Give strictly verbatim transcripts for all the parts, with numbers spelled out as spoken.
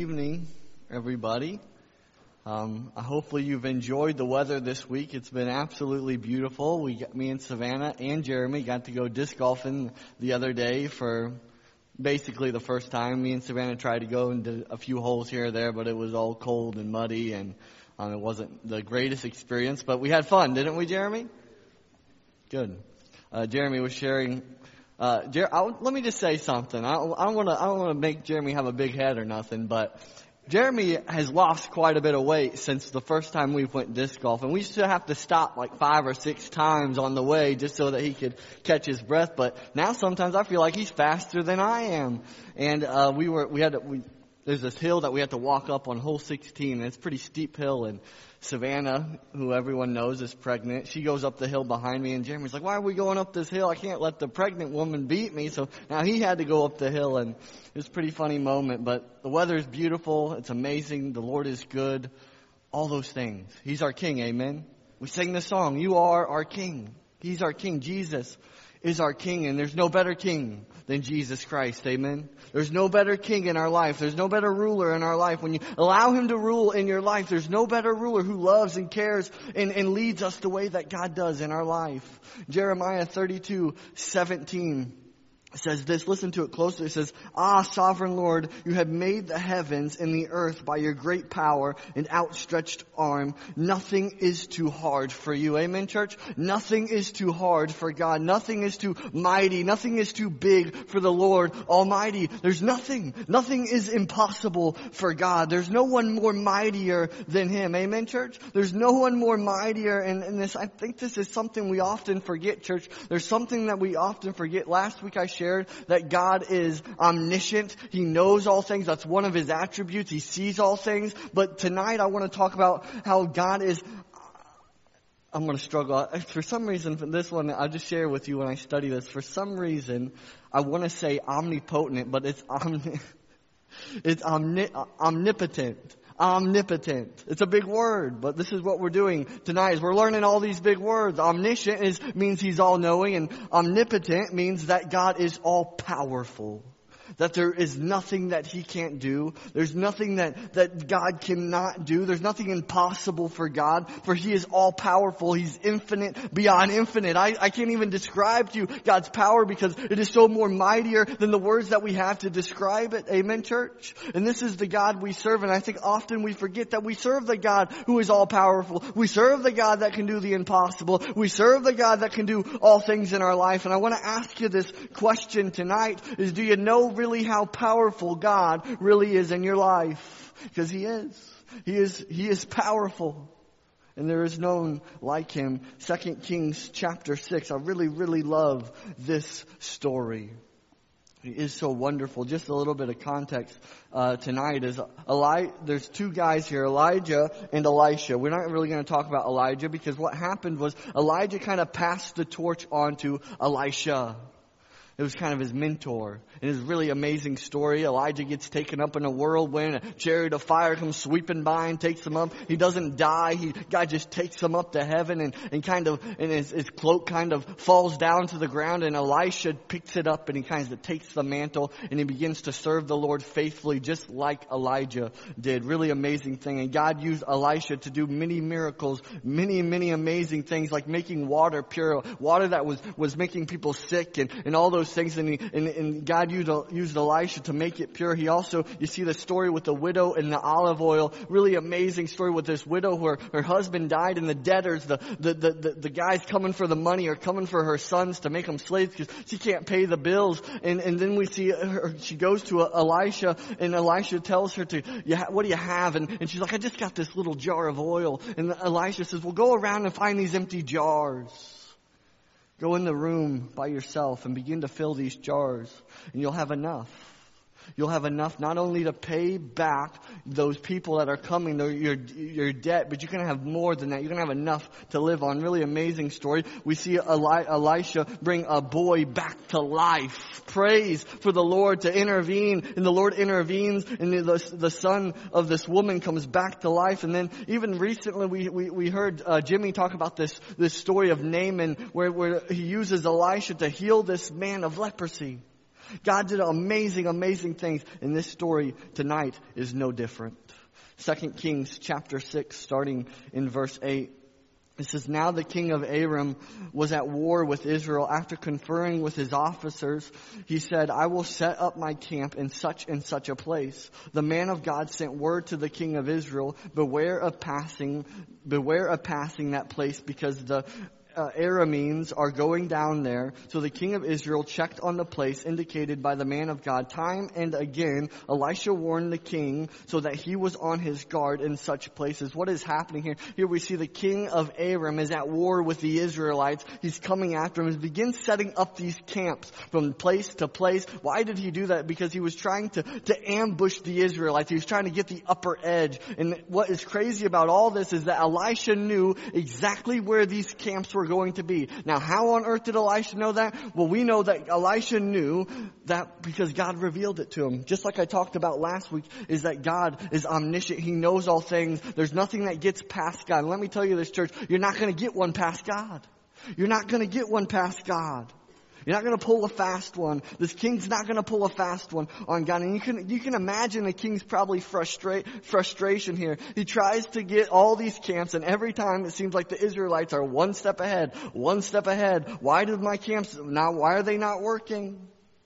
evening, everybody. Um, hopefully you've enjoyed the weather this week. It's been absolutely beautiful. We, got, me and Savannah and Jeremy got to go disc golfing the other day for basically the first time. Me and Savannah tried to go and did a few holes here or there, but it was all cold and muddy, and um, it wasn't the greatest experience. But we had fun, didn't we, Jeremy? Good. Uh, Jeremy was sharing. Uh, Jer- I, let me just say something. I, I don't want to. I don't want to make Jeremy have a big head or nothing, but Jeremy has lost quite a bit of weight since the first time we went disc golf, and we used to have to stop like five or six times on the way just so that he could catch his breath. But now sometimes I feel like he's faster than I am. And uh, we were. We had. To, we, there's this hill that we had to walk up on hole sixteen, and it's a pretty steep hill. And Savannah, who everyone knows is pregnant, she goes up the hill behind me, and Jeremy's like, why are we going up this hill? I can't let the pregnant woman beat me. So now he had to go up the hill, and it was a pretty funny moment. But the weather is beautiful. It's amazing. The Lord is good. All those things. He's our King. Amen. We sing the song, You Are Our King. He's our King. Jesus is our King, and there's no better King than Jesus Christ. Amen. There's no better king in our life. There's no better ruler in our life. When you allow him to rule in your life, there's no better ruler who loves and cares and, and leads us the way that God does in our life. Jeremiah thirty-two seventeen says this. Listen to it closely. It says, Ah, sovereign Lord, you have made the heavens and the earth by your great power and outstretched arm. Nothing is too hard for you. Amen, church? Nothing is too hard for God. Nothing is too mighty. Nothing is too big for the Lord Almighty. There's nothing. Nothing is impossible for God. There's no one more mightier than Him. Amen, church? There's no one more mightier. And, and this, I think this is something we often forget, church. There's something that we often forget. Last week I shared that God is omniscient. He knows all things. That's one of His attributes. He sees all things. But tonight I want to talk about how God is, I'm going to struggle. For some reason, for this one, I'll just share with you when I study this. For some reason, I want to say omnipotent, but it's omni, it's omni, omnipotent. Omnipotent. It's a big word, but this is what we're doing tonight is we're learning all these big words. Omniscient is, means He's all-knowing, and omnipotent means that God is all-powerful. That there is nothing that He can't do. There's nothing that, that God cannot do. There's nothing impossible for God, for He is all-powerful. He's infinite, beyond infinite. I, I can't even describe to you God's power because it is so more mightier than the words that we have to describe it. Amen, church? And this is the God we serve, and I think often we forget that we serve the God who is all-powerful. We serve the God that can do the impossible. We serve the God that can do all things in our life. And I want to ask you this question tonight is, do you know really how powerful God really is in your life? Because He is. He is, He is powerful. And there is none like Him. Second Kings chapter six. I really, really love this story. It is so wonderful. Just a little bit of context uh, tonight is Eli- there's two guys here, Elijah and Elisha. We're not really going to talk about Elijah because what happened was Elijah kind of passed the torch on to Elisha. It was kind of his mentor. And it's a really amazing story. Elijah gets taken up in a whirlwind. A chariot of fire comes sweeping by and takes him up. He doesn't die. He, God just takes him up to heaven and, and kind of, and his, his cloak kind of falls down to the ground. And Elisha picks it up and he kind of takes the mantle and he begins to serve the Lord faithfully just like Elijah did. Really amazing thing. And God used Elisha to do many miracles, many, many amazing things like making water pure, water that was, was making people sick and, and all those things, and, he, and, and God used, used Elisha to make it pure. He also, you see the story with the widow and the olive oil, really amazing story with this widow where her husband died and the debtors, the, the, the, the, the guys coming for the money are coming for her sons to make them slaves because she can't pay the bills. And, and then we see her, she goes to Elisha and Elisha tells her to, yeah, what do you have? And, and she's like, I just got this little jar of oil. And Elisha says, well, go around and find these empty jars. Go in the room by yourself and begin to fill these jars, and you'll have enough. You'll have enough not only to pay back those people that are coming, your, your debt, but you're going to have more than that. You're going to have enough to live on. Really amazing story. We see Eli- Elisha bring a boy back to life. Praise for the Lord to intervene, and the Lord intervenes, and the, the son of this woman comes back to life. And then even recently we, we, we heard uh, Jimmy talk about this, this story of Naaman where, where he uses Elisha to heal this man of leprosy. God did amazing, amazing things, and this story tonight is no different. Second Kings chapter six, starting in verse eight. It says, now the king of Aram was at war with Israel. After conferring with his officers, he said, I will set up my camp in such and such a place. The man of God sent word to the king of Israel, beware of passing, beware of passing that place, because the Uh, Arameans are going down there. So the king of Israel checked on the place indicated by the man of God. Time and again, Elisha warned the king so that he was on his guard in such places. What is happening here? Here we see the king of Aram is at war with the Israelites. He's coming after him. He begins setting up these camps from place to place. Why did he do that? Because he was trying to, to ambush the Israelites. He was trying to get the upper edge. And what is crazy about all this is that Elisha knew exactly where these camps were going to be. Now, how on earth did Elisha know that? Well, we know that Elisha knew that because God revealed it to him. Just like I talked about last week, is that God is omniscient. He knows all things. There's nothing that gets past God. And let me tell you this, church, you're not going to get one past God. You're not going to get one past God. You're not going to pull a fast one. This king's not going to pull a fast one on God. And you can, you can imagine the king's probably frustrate, frustration here. He tries to get all these camps, and every time it seems like the Israelites are one step ahead, one step ahead. Why did my camps not, why are they not working?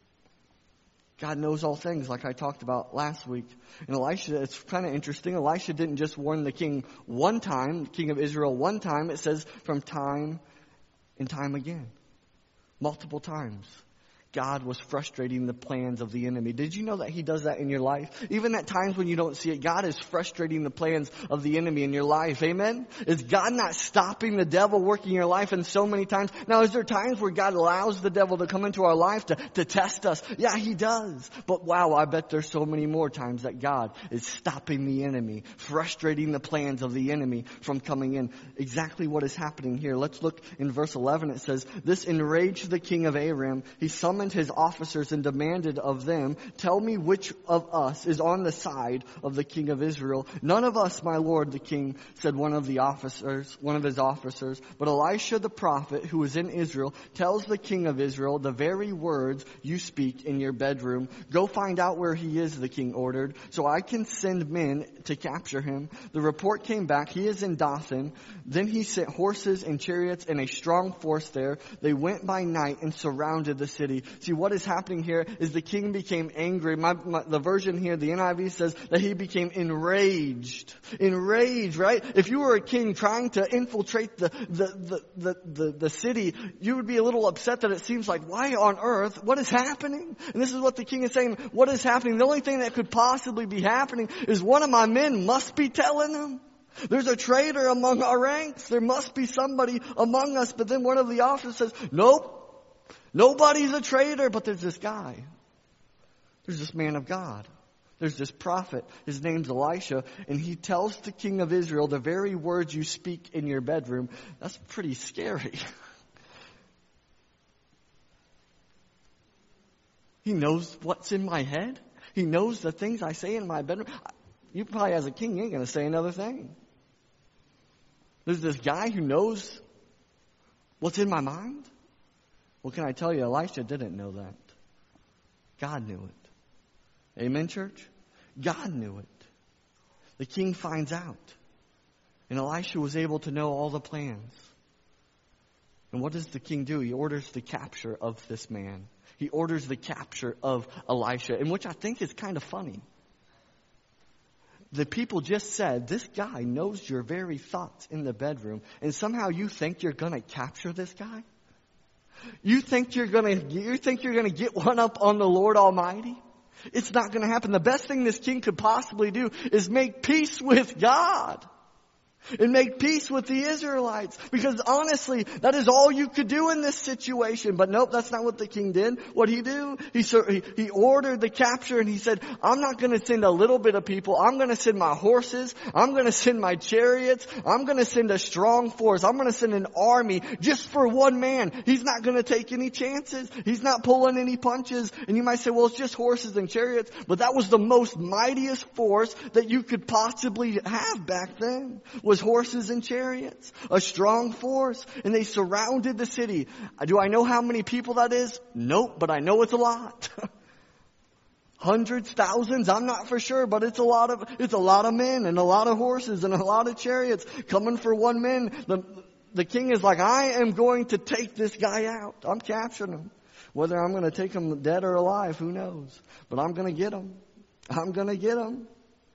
God knows all things, like I talked about last week. And Elisha, it's kind of interesting. Elisha didn't just warn the king one time, the king of Israel one time. It says from time and time again. Multiple times. God was frustrating the plans of the enemy. Did you know that he does that in your life? Even at times when you don't see it, God is frustrating the plans of the enemy in your life. Amen? Is God not stopping the devil working in your life in so many times? Now, is there times where God allows the devil to come into our life to, to test us? Yeah, he does. But wow, I bet there's so many more times that God is stopping the enemy, frustrating the plans of the enemy from coming in. Exactly what is happening here. Let's look in verse eleven. It says, this enraged the king of Aram. He summoned his officers and demanded of them, tell me which of us is on the side of the king of Israel. None of us, my lord, the king, said one of the officers, one of his officers. But Elisha the prophet, who is in Israel, tells the king of Israel the very words you speak in your bedroom. Go find out where he is, the king ordered, so I can send men to capture him. The report came back, he is in Dothan. Then he sent horses and chariots and a strong force there. They went by night and surrounded the city. See, what is happening here is the king became angry. My, my, the version here, the N I V says that he became enraged. Enraged, right? If you were a king trying to infiltrate the, the, the, the, the, the city, you would be a little upset that it seems like, why on earth? What is happening? And this is what the king is saying. What is happening? The only thing that could possibly be happening is one of my men must be telling them. There's a traitor among our ranks. There must be somebody among us. But then one of the officers says, nope. Nobody's a traitor, but there's this guy. There's this man of God. There's this prophet. His name's Elisha, and he tells the king of Israel the very words you speak in your bedroom. That's pretty scary. He knows what's in my head. He knows the things I say in my bedroom. You probably, as a king, ain't going to say another thing. There's this guy who knows what's in my mind. Well, can I tell you, Elisha didn't know that. God knew it. Amen, church? God knew it. The king finds out. And Elisha was able to know all the plans. And what does the king do? He orders the capture of this man. He orders the capture of Elisha, and which I think is kind of funny. The people just said, this guy knows your very thoughts in the bedroom, and somehow you think you're going to capture this guy? You think you're going to you think you're going to get one up on the Lord Almighty? It's not going to happen. The best thing this king could possibly do is make peace with God. And make peace with the Israelites. Because honestly, that is all you could do in this situation. But nope, that's not what the king did. What did he do? He, he, he ordered the capture, and he said, I'm not going to send a little bit of people. I'm going to send my horses. I'm going to send my chariots. I'm going to send a strong force. I'm going to send an army just for one man. He's not going to take any chances. He's not pulling any punches. And you might say, well, it's just horses and chariots. But that was the most mightiest force that you could possibly have back then. was horses and chariots, a strong force, and they surrounded the city. Do I know how many people that is? Nope, but I know it's a lot. Hundreds, thousands, I'm not for sure, but it's a lot of, it's a lot of men and a lot of horses and a lot of chariots coming for one man. The, the king is like, I am going to take this guy out. I'm capturing him. Whether I'm going to take him dead or alive, who knows? But I'm going to get him. I'm going to get him.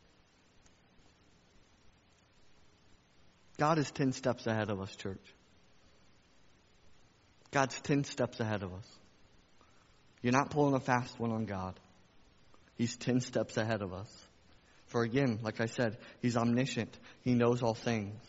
God is ten steps ahead of us, church. God's ten steps ahead of us. You're not pulling a fast one on God. He's ten steps ahead of us. For again, like I said, He's omniscient. He knows all things.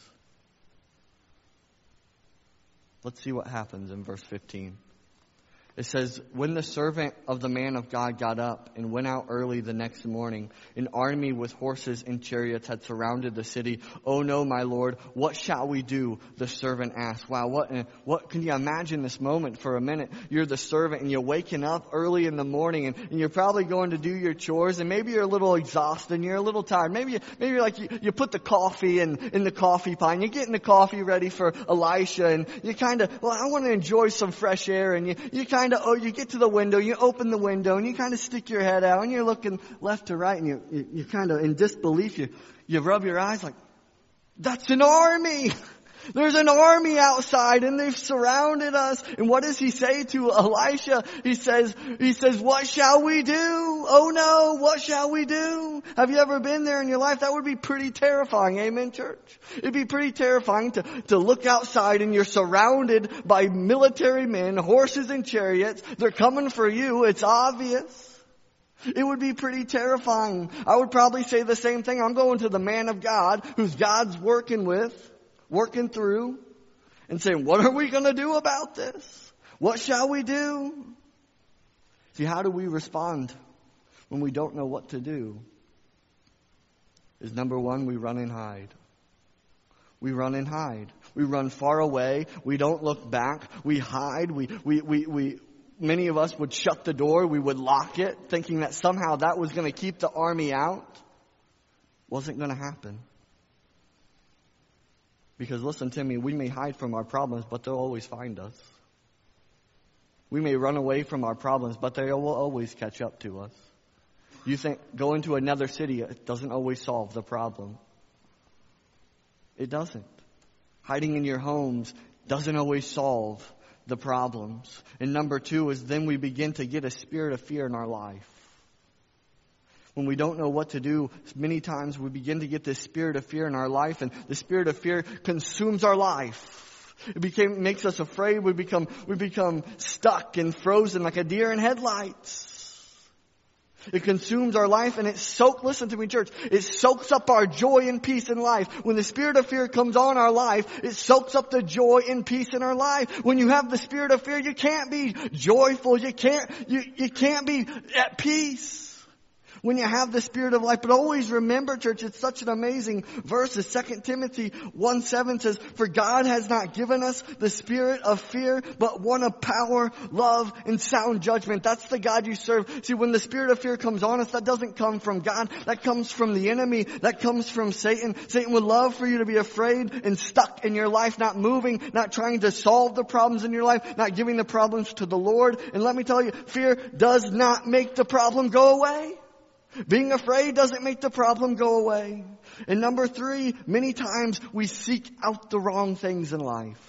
Let's see what happens in verse fifteen. It says, when the servant of the man of God got up and went out early the next morning, an army with horses and chariots had surrounded the city. Oh no, my Lord, what shall we do? The servant asked. Wow, what, what can you imagine this moment for a minute? You're the servant and you're waking up early in the morning and, and you're probably going to do your chores and maybe you're a little exhausted and you're a little tired. Maybe, maybe you're like you, you put the coffee in, in the coffee pot and you're getting the coffee ready for Elisha and you kind of, well, I want to enjoy some fresh air and you, you kind of, oh, you get to the window, you open the window, and you kind of stick your head out, and you're looking left to right, and you, you, you kind of, in disbelief, you, you rub your eyes like, that's an army! There's an army outside, and they've surrounded us. And what does he say to Elisha? He says, he says, what shall we do? Oh no, what shall we do? Have you ever been there in your life? That would be pretty terrifying. Amen, church? It'd be pretty terrifying to, to look outside and you're surrounded by military men, horses and chariots. They're coming for you. It's obvious. It would be pretty terrifying. I would probably say the same thing. I'm going to the man of God, who's God's working with, working through, and saying, what are we going to do about this? What shall we do? See, how do we respond when we don't know what to do? Is number one, we run and hide. We run and hide. We run far away. We don't look back. We hide. We, we, we, we, many of us would shut the door. We would lock it, thinking that somehow that was going to keep the army out. Wasn't going to happen. Because listen to me, we may hide from our problems, but they'll always find us. We may run away from our problems, but they will always catch up to us. You think going to another city doesn't always solve the problem. It doesn't. Hiding in your homes doesn't always solve the problems. And number two is then we begin to get a spirit of fear in our life. When we don't know what to do, many times we begin to get this spirit of fear in our life, and the spirit of fear consumes our life. It became, makes us afraid. We become, we become stuck and frozen like a deer in headlights. It consumes our life and it soaks, listen to me church, it soaks up our joy and peace in life. When the spirit of fear comes on our life, it soaks up the joy and peace in our life. When you have the spirit of fear, you can't be joyful. You can't, you, you can't be at peace. When you have the spirit of life. But always remember, church, it's such an amazing verse. Second Timothy one seven says, for God has not given us the spirit of fear, but one of power, love, and sound judgment. That's the God you serve. See, when the spirit of fear comes on us, that doesn't come from God. That comes from the enemy. That comes from Satan. Satan would love for you to be afraid and stuck in your life, not moving, not trying to solve the problems in your life, not giving the problems to the Lord. And let me tell you, fear does not make the problem go away. Being afraid doesn't make the problem go away. And number three, many times we seek out the wrong things in life.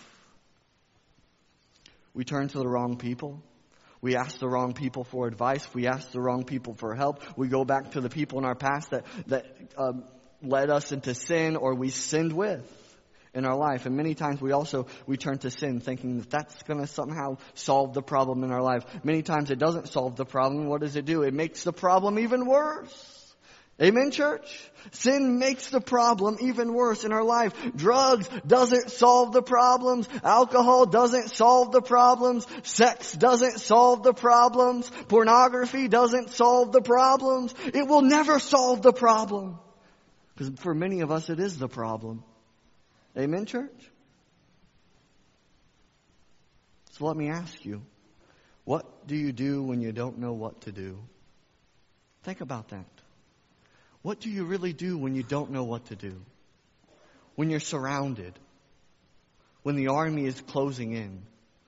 We turn to the wrong people. We ask the wrong people for advice. We ask the wrong people for help. We go back to the people in our past that, that um, led us into sin or we sinned with in our life. And many times we also, we turn to sin thinking that that's going to somehow solve the problem in our life. Many times it doesn't solve the problem. What does it do? It makes the problem even worse. Amen, church? Sin makes the problem even worse in our life. Drugs doesn't solve the problems. Alcohol doesn't solve the problems. Sex doesn't solve the problems. Pornography doesn't solve the problems. It will never solve the problem. Because for many of us, it is the problem. Amen, church? So let me ask you, what do you do when you don't know what to do? Think about that. What do you really do when you don't know what to do? when you're surrounded, when the army is closing in,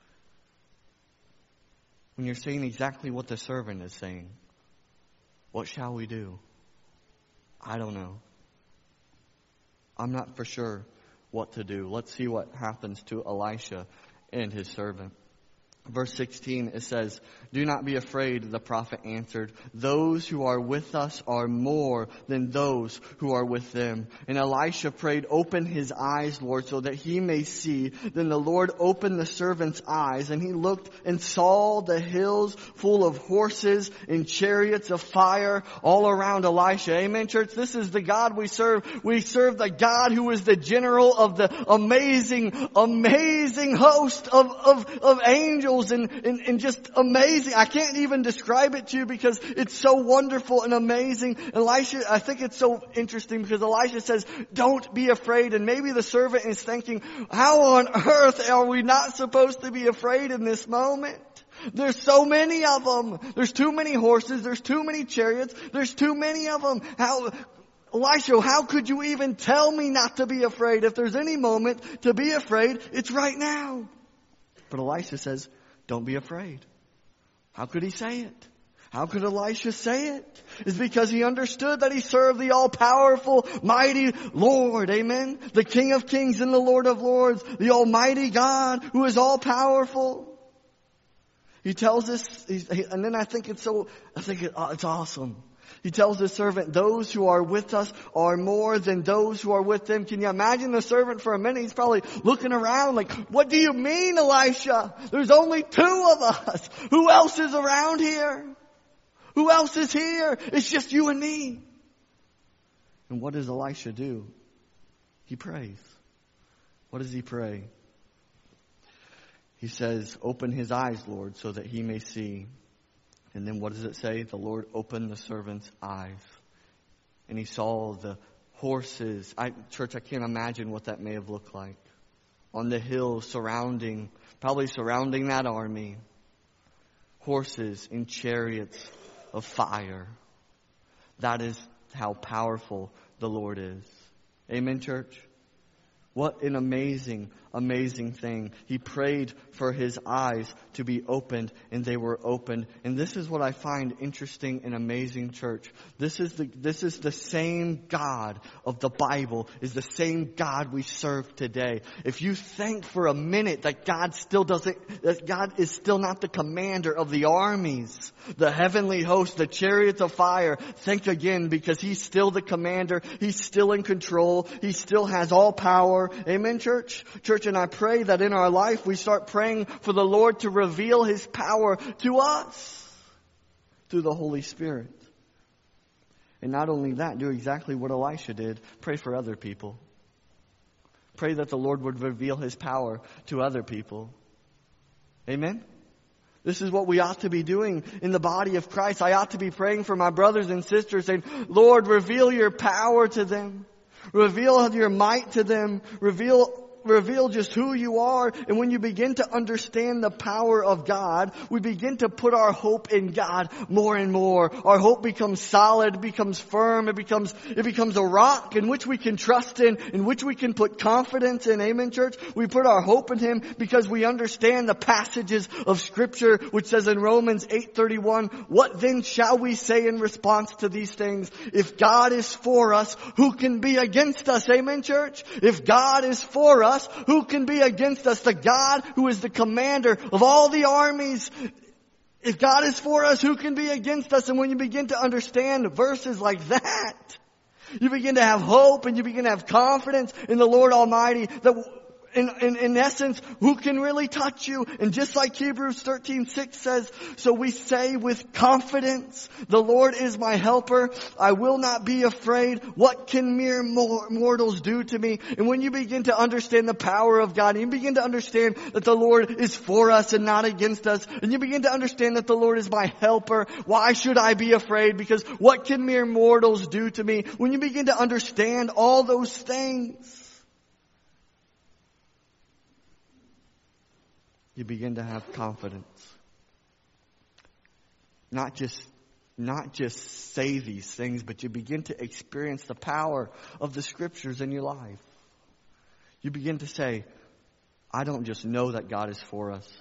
when you're saying exactly what the servant is saying. What shall we do? I don't know. I'm not for sure what to do. Let's see what happens to Elisha and his servant. Verse sixteen, it says, "Do not be afraid," the prophet answered. "Those who are with us are more than those who are with them." And Elisha prayed, "Open his eyes, Lord, so that he may see." Then the Lord opened the servant's eyes, and he looked and saw the hills full of horses and chariots of fire all around Elisha. Amen, church? This is the God we serve. We serve the God who is the general of the amazing, amazing host of, of, of angels. And, and, and just amazing. I can't even describe it to you because it's so wonderful and amazing. Elisha, I think it's so interesting because Elisha says, "Don't be afraid." And maybe the servant is thinking, how on earth are we not supposed to be afraid in this moment? There's so many of them. There's too many horses. There's too many chariots. There's too many of them. How, Elisha, how could you even tell me not to be afraid? If there's any moment to be afraid, it's right now. But Elisha says, "Don't be afraid." How could he say it? How could Elisha say it? It's because he understood that he served the all-powerful, mighty Lord. Amen? The King of Kings and the Lord of Lords. The Almighty God who is all-powerful. He tells us, and then I think it's so, I think it, it's awesome. He tells the servant, "Those who are with us are more than those who are with them." Can you imagine the servant for a minute? He's probably looking around like, "What do you mean, Elisha? There's only two of us. Who else is around here? Who else is here? It's just you and me." And what does Elisha do? He prays. What does he pray? He says, "Open his eyes, Lord, so that he may see." And then what does it say? The Lord opened the servant's eyes. And he saw the horses. I, church, I can't imagine what that may have looked like. On the hills surrounding, probably surrounding that army. Horses and chariots of fire. That is how powerful the Lord is. Amen, church? What an amazing, amazing thing. He prayed for his eyes to be opened, and they were opened. And this is what I find interesting and amazing, church. This is the this is the same God of the Bible, is the same God we serve today. If you think for a minute that God still doesn't, that God is still not the commander of the armies, the heavenly host, the chariots of fire, think again, because he's still the commander. He's still in control. He still has all power. Amen, church? Church, and I pray that in our life we start praying for the Lord to reveal his power to us through the Holy Spirit. And not only that, do exactly what Elisha did. Pray for other people. Pray that the Lord would reveal his power to other people. Amen? This is what we ought to be doing in the body of Christ. I ought to be praying for my brothers and sisters, saying, "Lord, reveal your power to them. Reveal your might to them. Reveal Reveal just who you are." And when you begin to understand the power of God, we begin to put our hope in God more and more. Our hope becomes solid, it becomes firm, it becomes, it becomes a rock in which we can trust in, in which we can put confidence in. Amen, church? We put our hope in Him because we understand the passages of Scripture, which says in Romans eight thirty-one, "What then shall we say in response to these things? If God is for us, who can be against us?" Amen, church? If God is for us, who can be against us? The God who is the commander of all the armies. If God is for us, who can be against us? And when you begin to understand verses like that, you begin to have hope and you begin to have confidence in the Lord Almighty that In, in, in essence, who can really touch you? And just like Hebrews thirteen six says, so we say with confidence, "The Lord is my helper. I will not be afraid. What can mere mortals do to me?" And when you begin to understand the power of God, and you begin to understand that the Lord is for us and not against us, and you begin to understand that the Lord is my helper, why should I be afraid? Because what can mere mortals do to me? When you begin to understand all those things, you begin to have confidence. Not just, not just say these things, but you begin to experience the power of the Scriptures in your life. You begin to say, I don't just know that God is for us.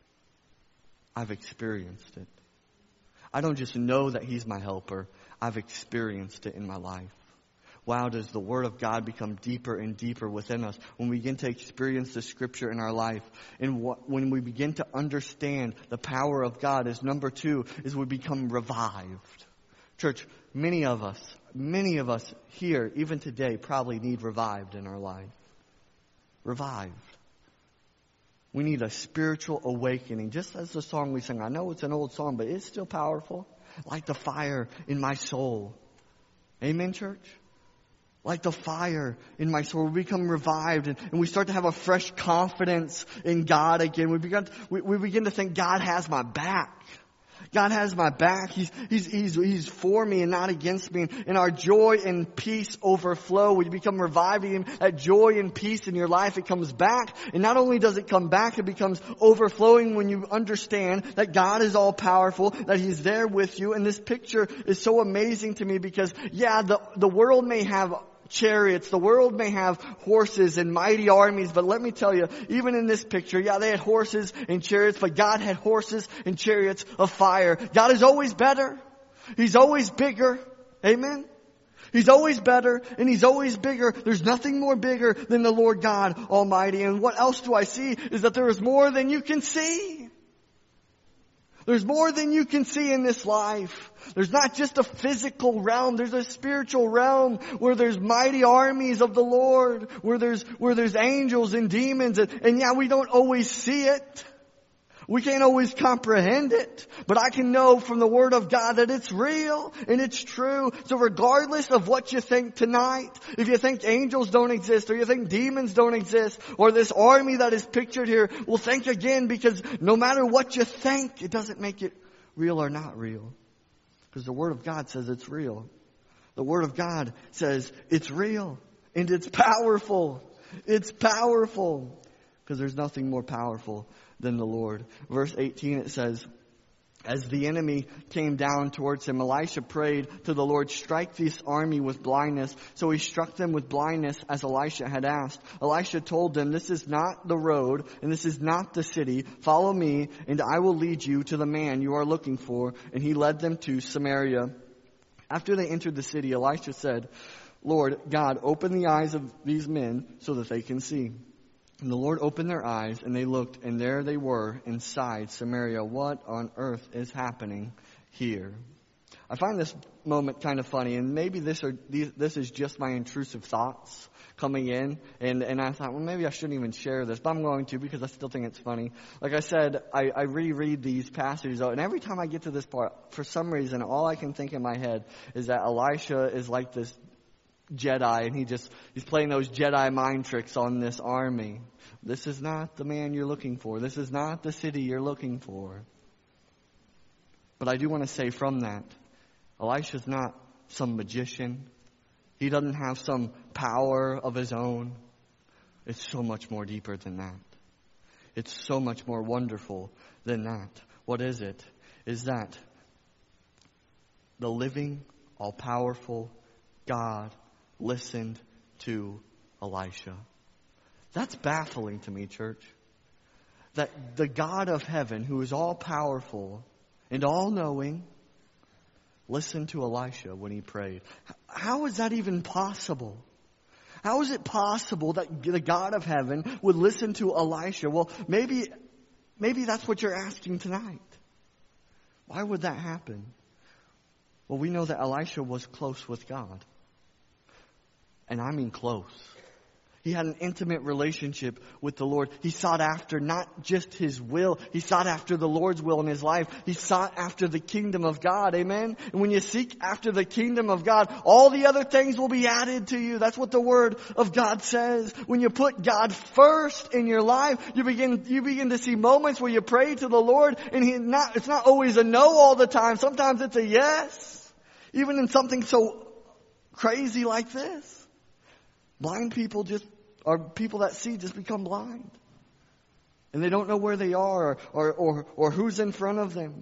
I've experienced it. I don't just know that He's my helper. I've experienced it in my life. Wow, does the Word of God become deeper and deeper within us when we begin to experience the Scripture in our life. And what, when we begin to understand the power of God, is number two, is we become revived. Church, many of us, many of us here, even today, probably need revived in our life. Revived. We need a spiritual awakening. Just as the song we sang. I know it's an old song, but it's still powerful. Like the fire in my soul. Amen, church? Like the fire in my soul. We become revived and, and we start to have a fresh confidence in God again. We begin, to, we, we begin to think God has my back. God has my back. He's, he's, he's, he's for me and not against me. And our joy and peace overflow. We become reviving. That joy and peace in your life, it comes back. And not only does it come back, it becomes overflowing when you understand that God is all powerful, that He's there with you. And this picture is so amazing to me because, yeah, the, the world may have chariots. The world may have horses and mighty armies, but let me tell you, even in this picture, yeah, they had horses and chariots, but God had horses and chariots of fire. God is always better. He's always bigger. Amen? He's always better and He's always bigger. There's nothing more bigger than the Lord God Almighty. And what else do I see is that there is more than you can see. There's more than you can see in this life. There's not just a physical realm. There's a spiritual realm where there's mighty armies of the Lord, where there's, where there's angels and demons. And, and yeah, we don't always see it. We can't always comprehend it, but I can know from the Word of God that it's real and it's true. So regardless of what you think tonight, if you think angels don't exist or you think demons don't exist or this army that is pictured here, well, think again, because no matter what you think, it doesn't make it real or not real. Because the Word of God says it's real. The Word of God says it's real and it's powerful. It's powerful because there's nothing more powerful than the Lord. Verse eighteen, it says, as the enemy came down towards him, Elisha prayed to the Lord, strike this army with blindness. So he struck them with blindness as Elisha had asked. Elisha told them, this is not the road and this is not the city. Follow me and I will lead you to the man you are looking for. And he led them to Samaria. After they entered the city, Elisha said, Lord God, open the eyes of these men so that they can see. And the Lord opened their eyes, and they looked, and there they were inside Samaria. What on earth is happening here? I find this moment kind of funny, and maybe this are these, this is just my intrusive thoughts coming in, and, and I thought, well, maybe I shouldn't even share this, but I'm going to because I still think it's funny. Like I said, I, I reread these passages out, and every time I get to this part, for some reason, all I can think in my head is that Elisha is like this Jedi, and he just he's playing those Jedi mind tricks on this army. This is not the man you're looking for. This is not the city you're looking for. But I do want to say from that, Elisha's not some magician. He doesn't have some power of his own. It's so much more deeper than that. It's so much more wonderful than that. What is it? Is that the living, all-powerful God listened to Elisha. That's baffling to me, church. That the God of heaven, who is all-powerful and all-knowing, listened to Elisha when he prayed. How is that even possible? How is it possible that the God of heaven would listen to Elisha? Well, maybe, maybe that's what you're asking tonight. Why would that happen? Well, we know that Elisha was close with God. And I mean close. He had an intimate relationship with the Lord. He sought after not just His will. He sought after the Lord's will in his life. He sought after the kingdom of God. Amen? And when you seek after the kingdom of God, all the other things will be added to you. That's what the Word of God says. When you put God first in your life, you begin you begin to see moments where you pray to the Lord, and he not it's not always a no all the time. Sometimes it's a yes. Even in something so crazy like this. Blind people just, or people that see just become blind. And they don't know where they are or, or, or, or who's in front of them.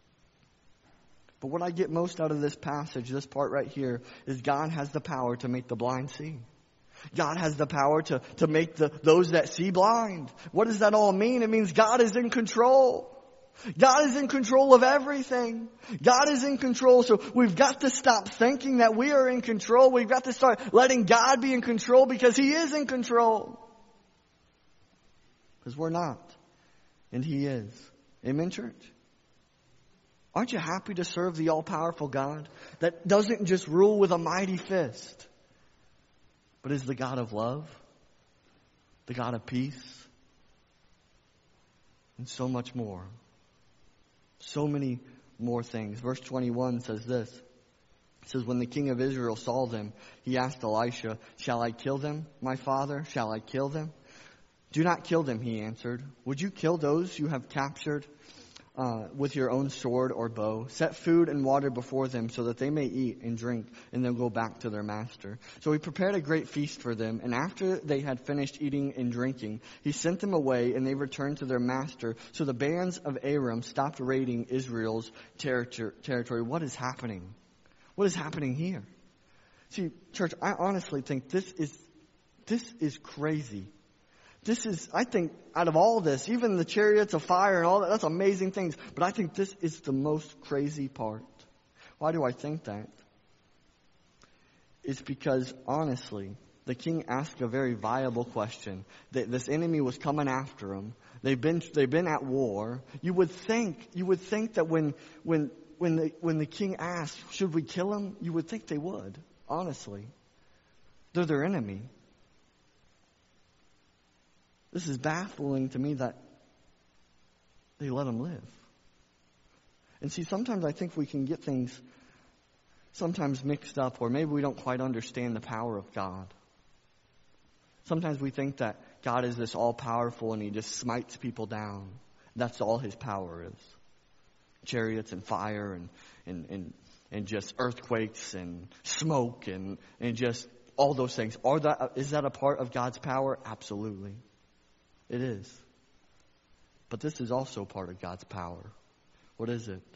But what I get most out of this passage, this part right here, is God has the power to make the blind see. God has the power to, to make the, those that see blind. What does that all mean? It means God is in control. God is in control of everything. God is in control. So we've got to stop thinking that we are in control. We've got to start letting God be in control because He is in control. Because we're not. And He is. Amen, church? Aren't you happy to serve the all-powerful God that doesn't just rule with a mighty fist, but is the God of love, the God of peace, and so much more? So many more things. Verse twenty-one says this. It says, when the king of Israel saw them, he asked Elisha, shall I kill them, my father? Shall I kill them? Do not kill them, he answered. Would you kill those you have captured uh, with your own sword or bow? Set food and water before them so that they may eat and drink and then go back to their master. So he prepared a great feast for them. And after they had finished eating and drinking, he sent them away and they returned to their master. So the bands of Aram stopped raiding Israel's territory. territory. What is happening? What is happening here? See, church, I honestly think this is, this is crazy. This is, I think, out of all this, even the chariots of fire and all that, that's amazing things. But I think this is the most crazy part. Why do I think that? It's because, honestly, the king asked a very viable question. That this enemy was coming after him. They've been, they've been at war. You would think, you would think that when, when, when the, when the king asked, should we kill him? You would think they would, honestly. They're their enemy. This is baffling to me that they let him live. And see, sometimes I think we can get things sometimes mixed up, or maybe we don't quite understand the power of God. Sometimes we think that God is this all-powerful and He just smites people down. That's all His power is. Chariots and fire and and and, and just earthquakes and smoke and, and just all those things. Are that, is that a part of God's power? Absolutely. It is. But this is also part of God's power. What is it?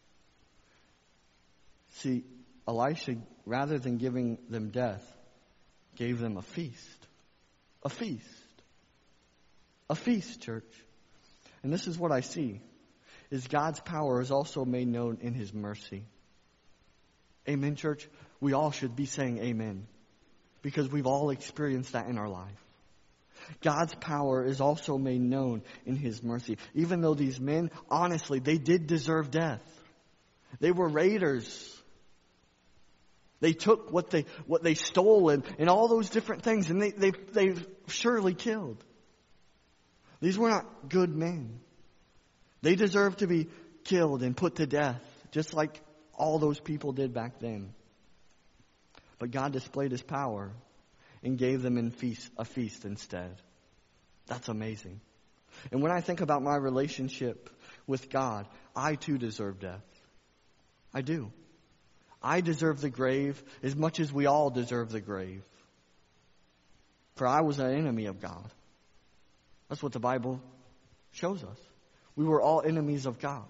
See, Elisha, rather than giving them death, gave them a feast. A feast. A feast, church. And this is what I see, is God's power is also made known in His mercy. Amen, church? We all should be saying amen, because we've all experienced that in our life. God's power is also made known in His mercy. Even though these men, honestly, they did deserve death. They were raiders. They took what they what they stole and, and all those different things, and they, they, they surely killed. These were not good men. They deserved to be killed and put to death, just like all those people did back then. But God displayed His power and gave them in feast, a feast instead. That's amazing. And when I think about my relationship with God, I too deserve death. I do. I deserve the grave as much as we all deserve the grave. For I was an enemy of God. That's what the Bible shows us. We were all enemies of God.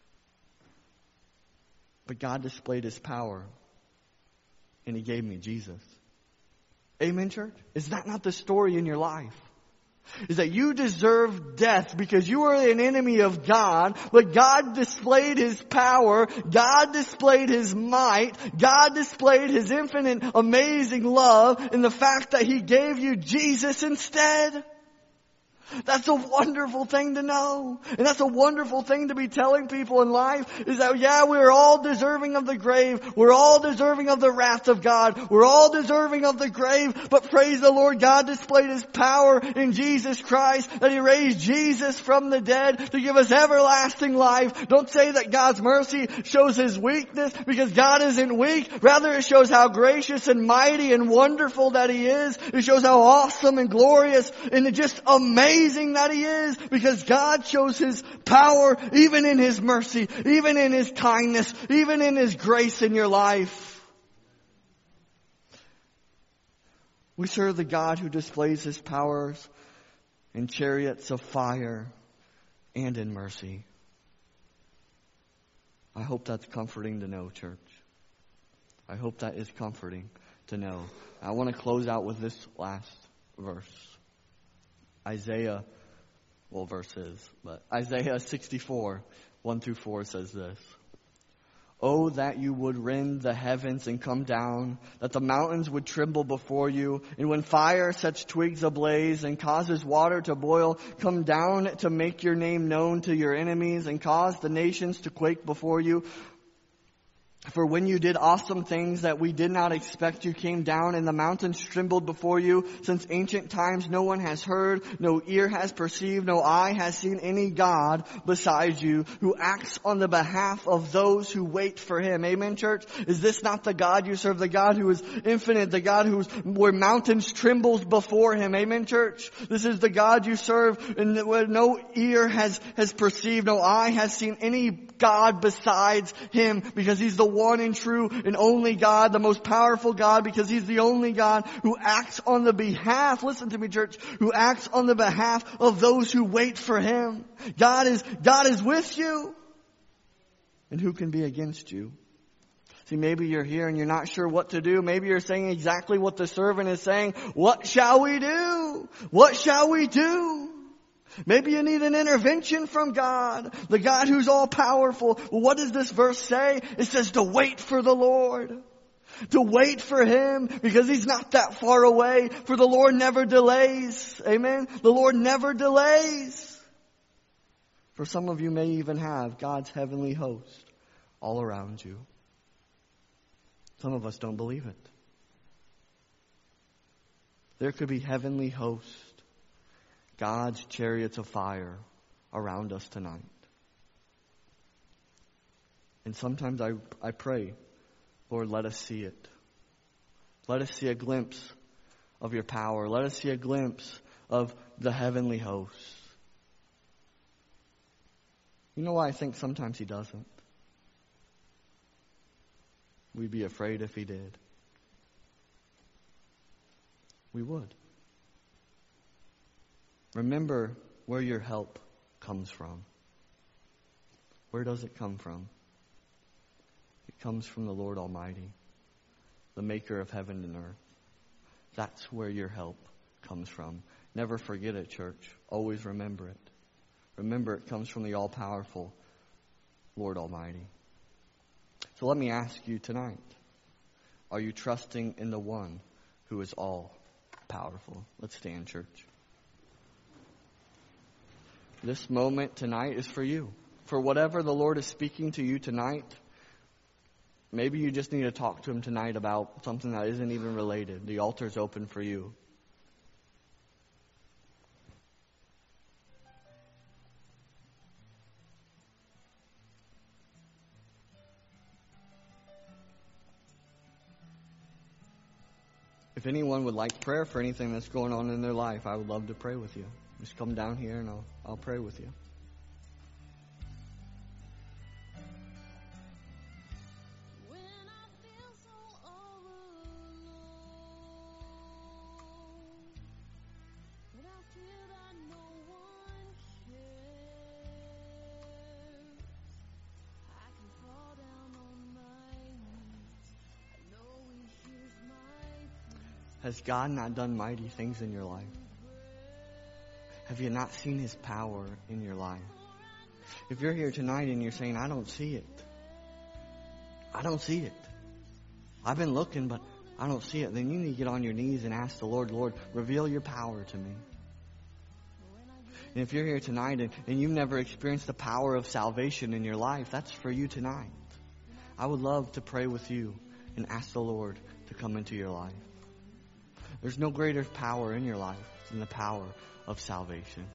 But God displayed His power, and He gave me Jesus. Amen, church? Is that not the story in your life? Is that you deserve death because you are an enemy of God, but God displayed His power, God displayed His might, God displayed His infinite, amazing love in the fact that He gave you Jesus instead. That's a wonderful thing to know. And that's a wonderful thing to be telling people in life, is that, yeah, we're all deserving of the grave. We're all deserving of the wrath of God. We're all deserving of the grave. But praise the Lord, God displayed His power in Jesus Christ, that He raised Jesus from the dead to give us everlasting life. Don't say that God's mercy shows His weakness, because God isn't weak. Rather, it shows how gracious and mighty and wonderful that He is. It shows how awesome and glorious and just amazing Amazing that He is, because God shows His power even in His mercy, even in His kindness, even in His grace in your life. We serve the God who displays His powers in chariots of fire and in mercy. I hope that's comforting to know, church. I hope that is comforting to know. I want to close out with this last verse. Isaiah, well, verses, but Isaiah sixty-four, one through four says this. Oh, that you would rend the heavens and come down, that the mountains would tremble before you. And when fire sets twigs ablaze and causes water to boil, come down to make your name known to your enemies and cause the nations to quake before you. For when you did awesome things that we did not expect, you came down and the mountains trembled before you. Since ancient times no one has heard, no ear has perceived, no eye has seen any God besides you who acts on the behalf of those who wait for him. Amen, church? Is this not the God you serve? The God who is infinite, the God who's where mountains trembles before him. Amen, church? This is the God you serve and where no ear has, has perceived, no eye has seen any God besides him, because he's the one and true and only God, the most powerful God, because he's the only God who acts on the behalf, listen to me, church, who acts on the behalf of those who wait for him. God is, God is with you. And who can be against you? See, maybe you're here and you're not sure what to do. Maybe you're saying exactly what the servant is saying. What shall we do? What shall we do? Maybe you need an intervention from God, the God who's all powerful. Well, what does this verse say? It says to wait for the Lord. To wait for him, because he's not that far away. For the Lord never delays. Amen? The Lord never delays. For some of you may even have God's heavenly host all around you. Some of us don't believe it. There could be heavenly hosts, God's chariots of fire around us tonight. And sometimes I, I pray, Lord, let us see it. Let us see a glimpse of your power. Let us see a glimpse of the heavenly hosts. You know why I think sometimes he doesn't? We'd be afraid if he did. We would. Remember where your help comes from. Where does it come from? It comes from the Lord Almighty, the maker of heaven and earth. That's where your help comes from. Never forget it, church. Always remember it. Remember it comes from the all-powerful Lord Almighty. So let me ask you tonight, are you trusting in the one who is all-powerful? Let's stand, church. This moment tonight is for you. For whatever the Lord is speaking to you tonight, maybe you just need to talk to him tonight about something that isn't even related. The altar's open for you. If anyone would like prayer for anything that's going on in their life, I would love to pray with you. Just come down here and I'll, I'll pray with you. Has God not done mighty things in your life? Have you not seen his power in your life? If you're here tonight and you're saying, I don't see it. I don't see it. I've been looking, but I don't see it. Then you need to get on your knees and ask the Lord, Lord, reveal your power to me. And if you're here tonight and, and you've never experienced the power of salvation in your life, that's for you tonight. I would love to pray with you and ask the Lord to come into your life. There's no greater power in your life than the power of salvation.